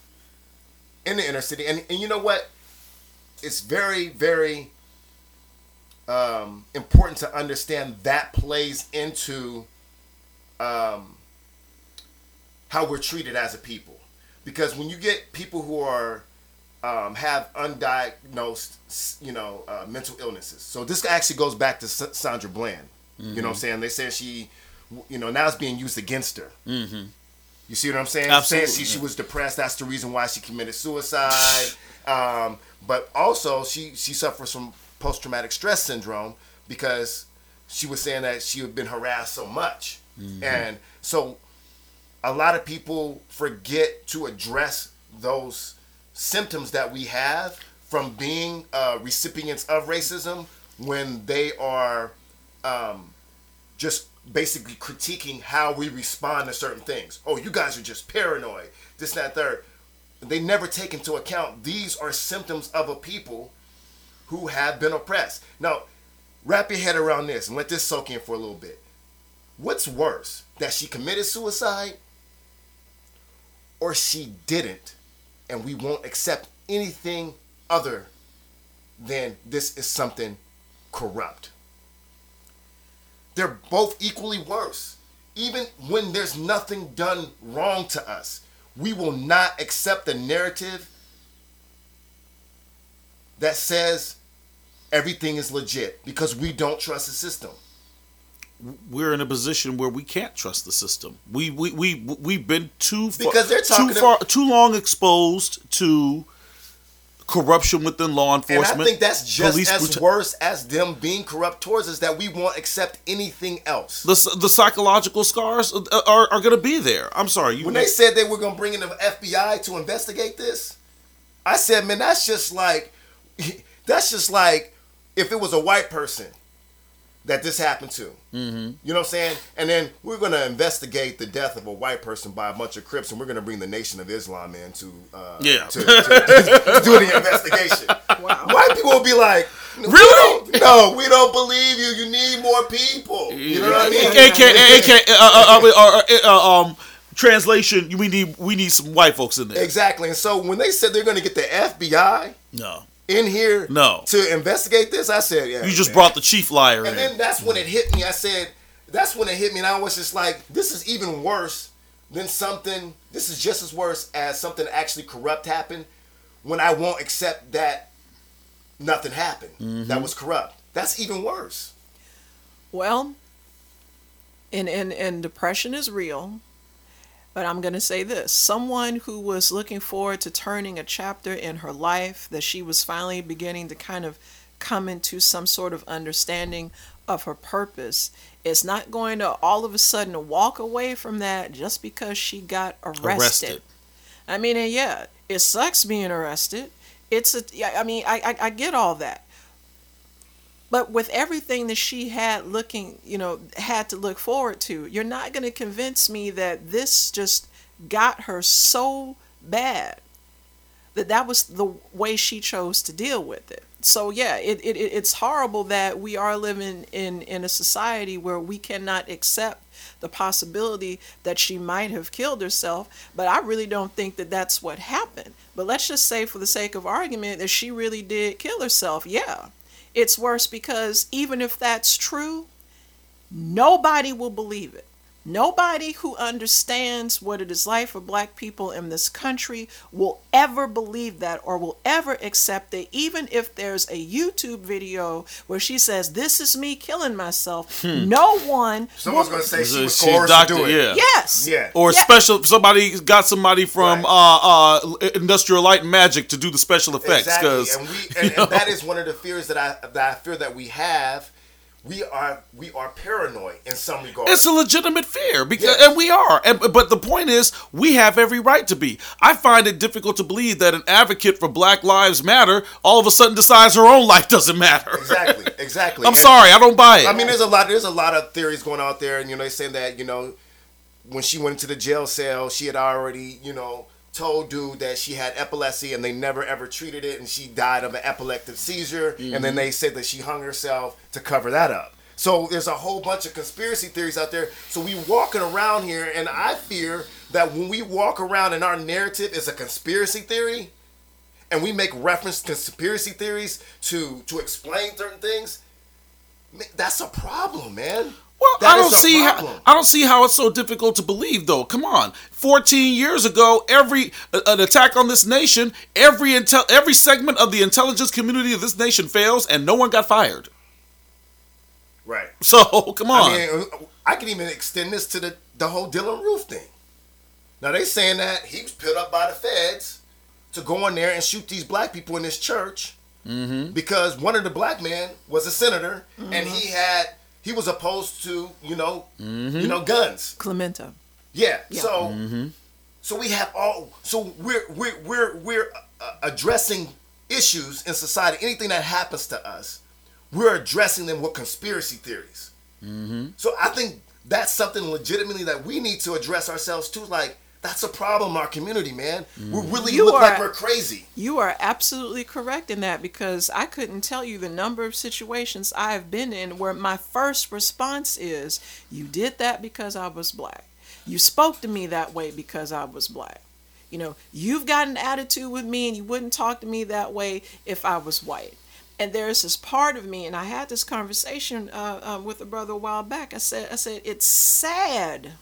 in the inner city, and and you know what? It's very very um, important to understand that plays into um, how we're treated as a people, because when you get people who are um, have undiagnosed, you know, uh, mental illnesses. So this actually goes back to S- Sandra Bland. Mm-hmm. You know what I'm saying? They said she, you know, now it's being used against her. Mm-hmm. You see what I'm saying? Absolutely. Saying she, she was depressed. That's the reason why she committed suicide. um, but also, she, she suffers from post-traumatic stress syndrome because she was saying that she had been harassed so much. Mm-hmm. And so a lot of people forget to address those symptoms that we have from being uh, recipients of racism when they are um, just basically critiquing how we respond to certain things. Oh, you guys are just paranoid, this, that, third. They never take into account these are symptoms of a people who have been oppressed. Now, wrap your head around this and let this soak in for a little bit. What's worse, that she committed suicide or she didn't, and we won't accept anything other than this is something corrupt? They're both equally worse. Even when there's nothing done wrong to us, we will not accept the narrative that says everything is legit because we don't trust the system. We're in a position where we can't trust the system. We we we we've been too far, Because they're talking too far, too long exposed to corruption within law And enforcement. I think that's just police as bruta- worse as them being corrupt towards us, that we won't accept anything else. The the psychological scars are are, are going to be there. I'm sorry. You When they said they were going to bring in the F B I to investigate this, I said, man, that's just like, that's just like if it was a white person that this happened to. Mm-hmm. You know what I'm saying? And then we're going to investigate the death of a white person by a bunch of Crips, and we're going to bring the Nation of Islam in to, uh, Yeah. to, to, to do the investigation. Wow. White people will be like, Really? No, we don't believe you. You need more people. You know what I mean? A K A, A K A, uh, uh, uh, uh, um, translation, we need we need some white folks in there. Exactly. And so when they said they're going to get the F B I No. in here No. to investigate this, I said, yeah. You just man. brought the chief liar And in. then that's when it hit me. I said, that's when it hit me. And I was just like, this is even worse than something, this is just as worse as something actually corrupt happened when I won't accept that nothing happened Mm-hmm. that was corrupt. That's even worse. Well, and, and, and depression is real, but I'm going to say this. Someone who was looking forward to turning a chapter in her life, that she was finally beginning to kind of come into some sort of understanding of her purpose, is not going to all of a sudden walk away from that just because she got arrested. Arrested. I mean, and yeah, it sucks being arrested. It's a, yeah, I mean, I, I, I get all that. But with everything that she had looking, you know, had to look forward to, you're not going to convince me that this just got her so bad that that was the way she chose to deal with it. So yeah, it, it it's horrible that we are living in, in a society where we cannot accept the possibility that she might have killed herself, but I really don't think that that's what happened. But let's just say, for the sake of argument, that she really did kill herself. Yeah, it's worse because even if that's true, nobody will believe it. Nobody who understands what it is like for black people in this country will ever believe that or will ever accept it, even if there's a YouTube video where she says, this is me killing myself. Hmm. No one... Someone's will... going to say she was She coerced doctor, to do it. yeah. Yes. Yeah. Or Yeah. special, somebody got somebody from Right. uh, uh, Industrial Light and Magic to do the special effects. Exactly. 'Cause, And, we, and, and that is one of the fears that I, that I fear that we have. We are we are paranoid in some regards. It's a legitimate fear, because, Yes. and we are. And, but the point is, we have every right to be. I find it difficult to believe that an advocate for Black Lives Matter all of a sudden decides her own life doesn't matter. Exactly, exactly. I'm And- sorry, I don't buy it. I mean, there's a lot. There's a lot of theories going out there, and you know, they saying that you know, when she went into the jail cell, she had already you know told dude that she had epilepsy, and they never ever treated it, and she died of an epileptic seizure, mm-hmm. and then they said that she hung herself to cover that up. So there's a whole bunch of conspiracy theories out there. So we walking around here, and I fear that when we walk around and our narrative is a conspiracy theory, and we make reference to conspiracy theories to to explain certain things, that's a problem, man. Well, That I don't is a see how, problem. I don't see how it's so difficult to believe, though. Come on, fourteen years ago, every uh, an attack on this nation, every intel, every segment of the intelligence community of this nation fails, and no one got fired. Right. So come on. I mean, I can even extend this to the, the whole Dylan Roof thing. Now they saying that he was put up by the feds to go in there and shoot these black people in this church mm-hmm. because one of the black men was a senator mm-hmm. and he had he was opposed to you know mm-hmm. you know guns. Clementa. Yeah. Yeah. So mm-hmm. so we have all so we're we're we're we're uh, addressing issues in society. Anything that happens to us, we're addressing them with conspiracy theories. Mm-hmm. So I think that's something legitimately that we need to address ourselves too. Like, that's a problem in our community, man. Mm-hmm. We really You look are, like we're crazy. You are absolutely correct in that, because I couldn't tell you the number of situations I've been in where my first response is, you did that because I was black. You spoke to me that way because I was black. You know, you've got an attitude with me and you wouldn't talk to me that way if I was white. And there's this part of me, and I had this conversation uh, uh, with a brother a while back. I said, I said, it's sad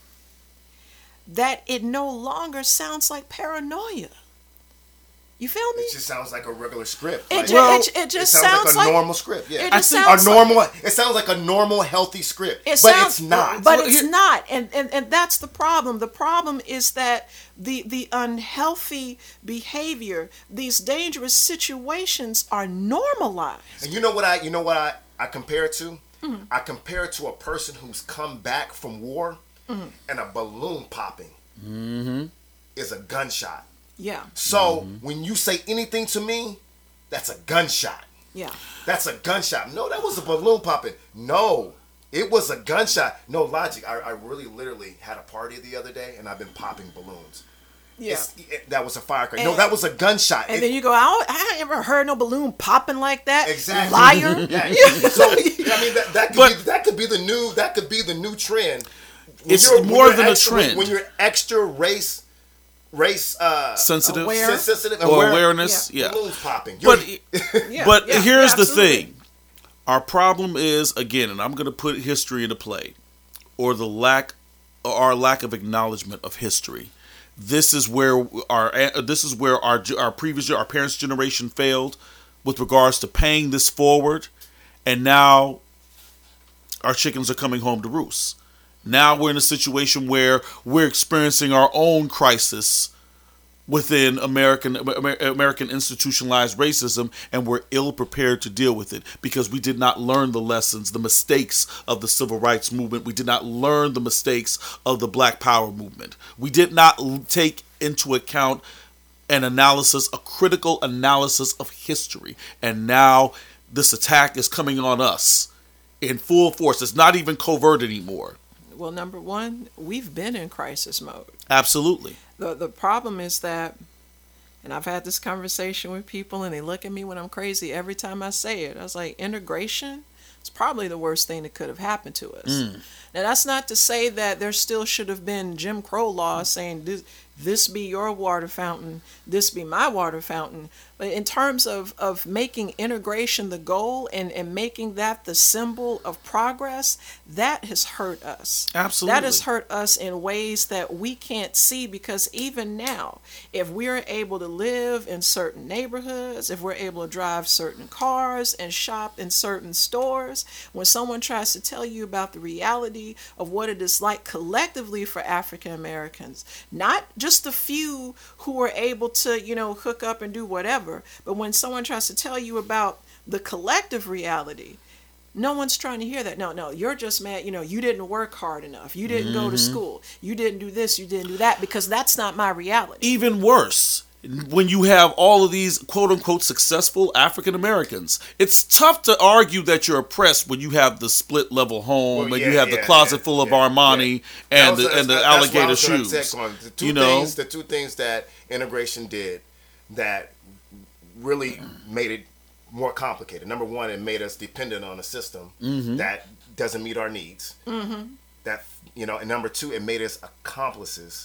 that it no longer sounds like paranoia. You feel me? It just sounds like a regular script. It, Like, ju- well, it, it just it sounds, sounds like a like normal script. Yeah, it just I think sounds a normal. like- it sounds like a normal, healthy script, It but sounds, it's not. But Well, it's here- not, and, and and that's the problem. The problem is that the the unhealthy behavior, these dangerous situations, are normalized. And you know what I? You know what I? I compare it to? Mm-hmm. I compare it to a person who's come back from war, mm-hmm. and a balloon popping mm-hmm. is a gunshot. Yeah. So mm-hmm. when you say anything to me, that's a gunshot. Yeah. That's a gunshot. No, that was a balloon popping. No, it was a gunshot. No logic. I, I really literally had a party the other day and I've been popping balloons. Yeah. It's, it, that was a firecracker. No, that was a gunshot. And It- then you go, I, don't, I ain't ever heard no balloon popping like that. Exactly. Liar. Yeah. So I mean that, that could But- be that could be the new that could be the new trend. When It's you're- when more you're than a extra, trend. When you're extra race race uh, Sensitive Aware. sensitive or aware, awareness. Yeah. Yeah. balloons popping. But You're- Yeah, but yeah, here's yeah, the absolutely. thing. Our problem is, again, and I'm going to put history into play, or the lack, or our lack of acknowledgement of history. This is where our this is where our our previous our parents' generation failed with regards to paying this forward, and now our chickens are coming home to roost. Now we're in a situation where we're experiencing our own crisis within American Amer- American institutionalized racism, and we're ill prepared to deal with it because we did not learn the lessons, the mistakes of the civil rights movement. We did not learn the mistakes of the Black Power movement. We did not l- take into account an analysis, a critical analysis of history. And now this attack is coming on us in full force. It's not even covert anymore. Well, number one, we've been in crisis mode. Absolutely. The the problem is that, and I've had this conversation with people, and they look at me when I'm crazy every time I say it. I was like, integration is probably the worst thing that could have happened to us. Mm. Now, that's not to say that there still should have been Jim Crow laws saying this, this be your water fountain, this be my water fountain. But in terms of, of making integration the goal and, and making that the symbol of progress, that has hurt us. Absolutely. That has hurt us in ways that we can't see, because even now, if we're able to live in certain neighborhoods, if we're able to drive certain cars and shop in certain stores, when someone tries to tell you about the reality of what it is like collectively for African Americans, not just the few who are able to, you know, hook up and do whatever, but when someone tries to tell you about the collective reality, no one's trying to hear that. No, no, you're just mad. You know, you didn't work hard enough. You didn't go to school. You didn't do this. You didn't do that, because that's not my reality. Even worse, when you have all of these quote unquote successful African Americans, it's tough to argue that you're oppressed when you have the split level home Well, and yeah, you have yeah, the closet yeah, full of yeah, Armani yeah. and That was- the and the that's- that's what I alligator was gonna shoes. take on. The two You know, things, the two things that integration did that really made it more complicated. Number one, it made us dependent on a system Mm-hmm. that doesn't meet our needs. Mm-hmm. That you know, and number two, it made us accomplices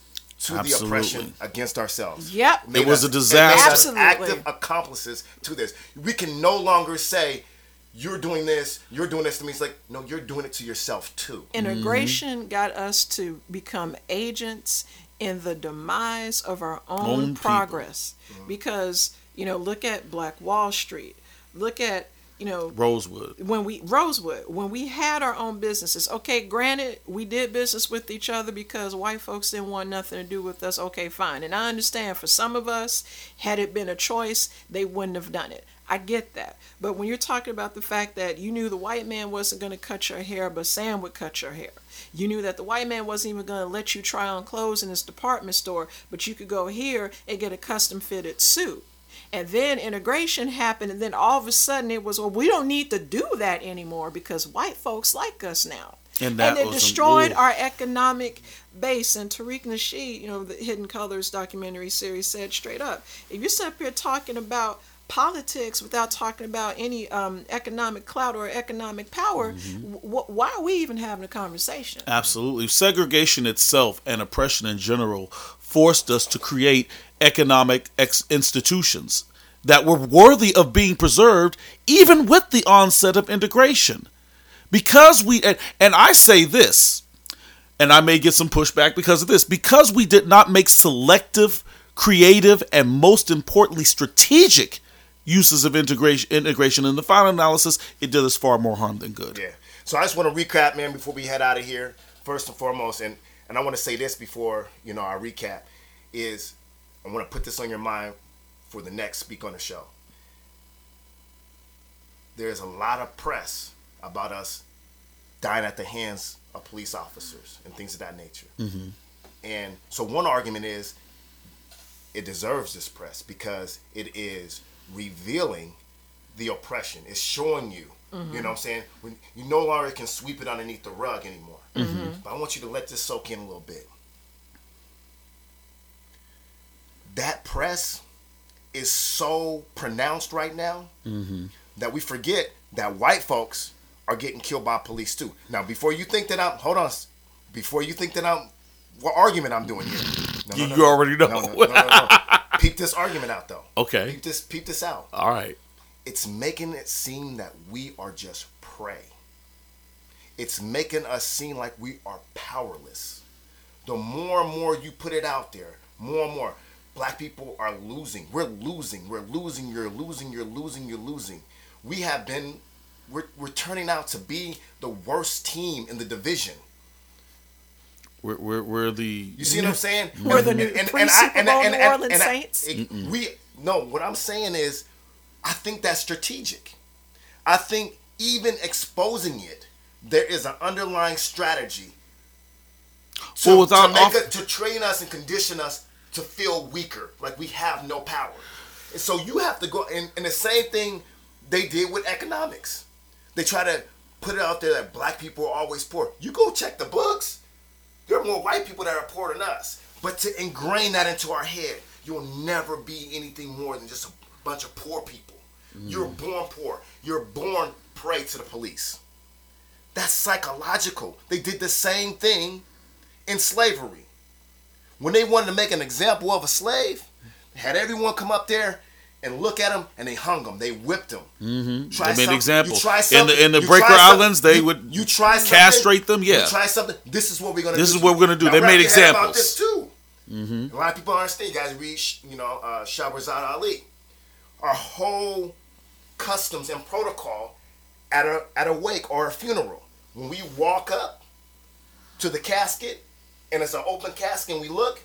to Absolutely. the oppression against ourselves. Yep. Made It was us- a disaster. It made us Absolutely. active accomplices to this. We can no longer say, you're doing this, you're doing this to me. It's like, no, you're doing it to yourself too. Integration got us to become agents in the demise of our own, Own people. progress. Because, you know, look at Black Wall Street. Look at, you know, Rosewood. when we Rosewood, when we had our own businesses. Okay, granted, we did business with each other because white folks didn't want nothing to do with us. Okay, fine. And I understand for some of us, had it been a choice, they wouldn't have done it. I get that. But when you're talking about the fact that you knew the white man wasn't going to cut your hair, but Sam would cut your hair. You knew that the white man wasn't even going to let you try on clothes in his department store, but you could go here and get a custom fitted suit. And then integration happened, and then all of a sudden it was, well, we don't need to do that anymore because white folks like us now. And that it was a- destroyed ooh. our economic base. And Tariq Nasheed, you know, the Hidden Colors documentary series, said straight up, if you sit up here talking about politics without talking about any um, economic clout or economic power, Mm-hmm. wh- why are we even having a conversation? Absolutely. Segregation itself and oppression in general forced us to create economic ex- institutions that were worthy of being preserved even with the onset of integration. Because we, and, and I say this, and I may get some pushback because of this, because we did not make selective, creative, and most importantly, strategic uses of integration, integration in the final analysis, it did us far more harm than good. Yeah. So I just want to recap, man, before we head out of here. First and foremost, and, and I want to say this before, you know, our recap, is I want to put this on your mind for the next Speak on the Show. There's a lot of press about us dying at the hands of police officers and things of that nature. Mm-hmm. And so one argument is it deserves this press because it is revealing the oppression. It's showing you, Mm-hmm. you know what I'm saying? When you no longer can sweep it underneath the rug anymore. Mm-hmm. But I want you to let this soak in a little bit. that press is so pronounced right now mm-hmm. that we forget that white folks are getting killed by police too. Now, before you think that I'm, hold on, before you think that I'm, what argument I'm doing here? No, no, you no, you no. already know. No, no, no, no, no. Peep this argument out though. Okay. Peep this, peep this out. All right. It's making it seem that we are just prey. It's making us seem like we are powerless. The more and more you put it out there, more and more, black people are losing. We're losing. We're losing. You're losing. You're losing. You're losing. We have been, we're, we're turning out to be the worst team in the division. We're, we're, we're the... You see what I'm saying? We're the new pre-Super Bowl New Orleans Saints. It, we, no, what I'm saying is, I think that's strategic. I think even exposing it, there is an underlying strategy to, well, without to, make off- a, to train us and condition us to feel weaker, like we have no power. And so you have to go, and, and the same thing they did with economics. They try to put it out there that black people are always poor. You go check the books. There are more white people that are poor than us. But to ingrain that into our head, you'll never be anything more than just a bunch of poor people. Mm. You're born poor. You're born prey to the police. That's psychological. They did the same thing in slavery. When they wanted to make an example of a slave, they had everyone come up there and look at him, and they hung him. They whipped him. Mm-hmm. Try they made examples. In the in the Breaker Islands, they you, would you try castrate them. Yeah. You try something. This is what we're gonna. This do is what we're gonna do. Now, they made examples. About this too. Mm-hmm. A lot of people don't understand. You guys read, you know, uh, Shahrazad Ali. Our whole customs and protocol at a at a wake or a funeral. When we walk up to the casket and it's an open casket and we look,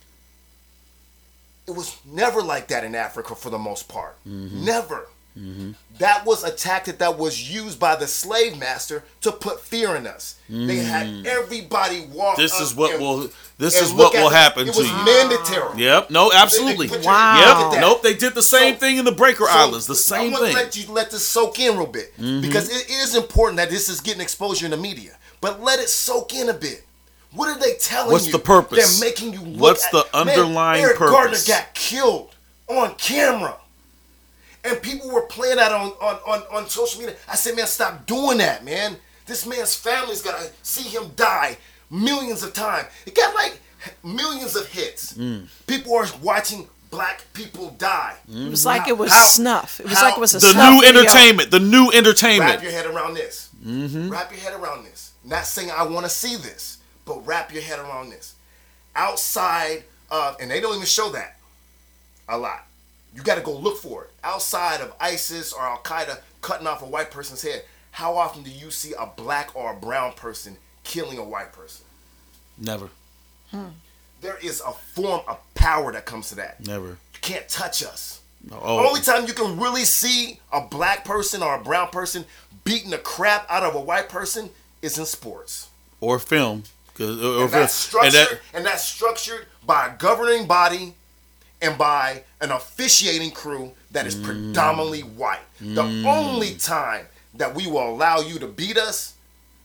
it was never like that in Africa for the most part. Mm-hmm. Never. Mm-hmm. That was a tactic that was used by the slave master to put fear in us. Mm. They had everybody walk. This up is what and, will. This is what will happen it to was you. Mandatory. Yep. No. Absolutely. They, they wow. Yep. Nope. They did the same so, thing in the Breaker so Islands. The same I thing. I want to let you let this soak in a real bit mm-hmm. because it is important that this is getting exposure in the media. But let it soak in a bit. What are they telling What's you? the purpose? They're making you look What's at, the underlying man, Eric purpose? Gardner got killed on camera. And people were playing that on, on, on, on social media. I said, man, stop doing that, man. This man's family's got to see him die millions of times. It got like millions of hits. Mm. People are watching black people die. It was like how, it was how, snuff. It was how, like it was a the snuff new video. entertainment. The new entertainment. Wrap your head around this. Mm-hmm. Wrap your head around this. Not saying I want to see this, but wrap your head around this. Outside of, and they don't even show that a lot. You got to go look for it. Outside of ISIS or Al-Qaeda cutting off a white person's head, how often do you see a black or a brown person killing a white person? Never. Hmm. There is a form of power that comes to that. Never. You can't touch us. Oh. The only time you can really see a black person or a brown person beating the crap out of a white person is in sports. Or film. Cause, or, and, that's structured, and, that, and that's structured by a governing body and by an officiating crew that is mm. predominantly white. Mm. The only time that we will allow you to beat us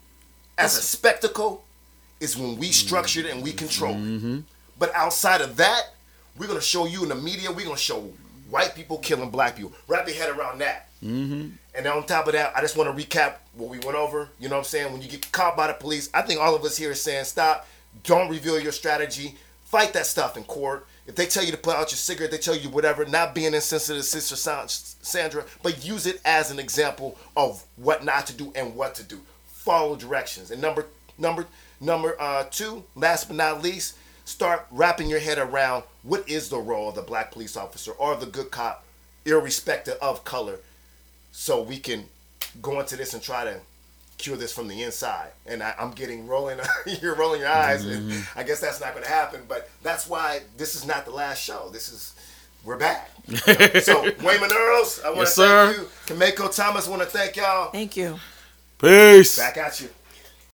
as a spectacle is when we structured it and we control mm-hmm. it. But outside of that, we're going to show you in the media, we're going to show white people killing black people. Wrap your head around that. Mm-hmm. And on top of that, I just want to recap what we went over. You know what I'm saying? When you get caught by the police, I think all of us here are saying, stop, don't reveal your strategy, fight that stuff in court. If they tell you to put out your cigarette, they tell you whatever, not being insensitive to Sister Sandra, but use it as an example of what not to do and what to do. Follow directions. And number number number uh, two, last but not least, start wrapping your head around what is the role of the black police officer or the good cop, irrespective of color, so we can go into this and try to cure this from the inside. And I, I'm getting rolling, you're rolling your eyes, mm-hmm. and I guess that's not going to happen, but that's why this is not the last show. This is, we're back. So, Wayman Earls, I want to yes, thank sir. you. Kameko Thomas, I want to thank y'all. Thank you. Peace. Back at you.